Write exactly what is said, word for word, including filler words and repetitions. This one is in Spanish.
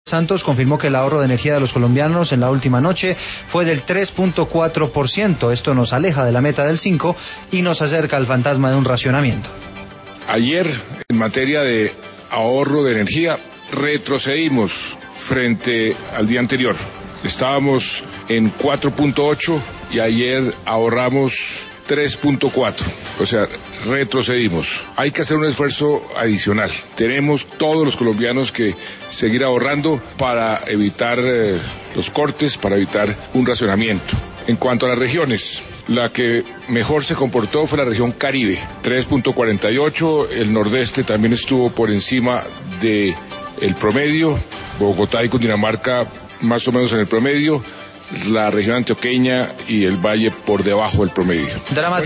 Santos confirmó que el ahorro de energía de los colombianos en la última noche fue del tres punto cuatro por ciento. Esto nos aleja de la meta del cinco por ciento y nos acerca al fantasma de un racionamiento. Ayer, en materia de ahorro de energía, retrocedimos frente al día anterior. Estábamos en cuatro punto ocho y ayer ahorramos tres punto cuatro, o sea, retrocedimos. Hay que hacer un esfuerzo adicional. Tenemos todos los colombianos que seguir ahorrando para evitar eh, los cortes, para evitar un racionamiento. En cuanto a las regiones, la que mejor se comportó fue la región Caribe, tres punto cuarenta y ocho, el nordeste también estuvo por encima del promedio, Bogotá y Cundinamarca más o menos en el promedio, la región antioqueña y el valle por debajo del promedio.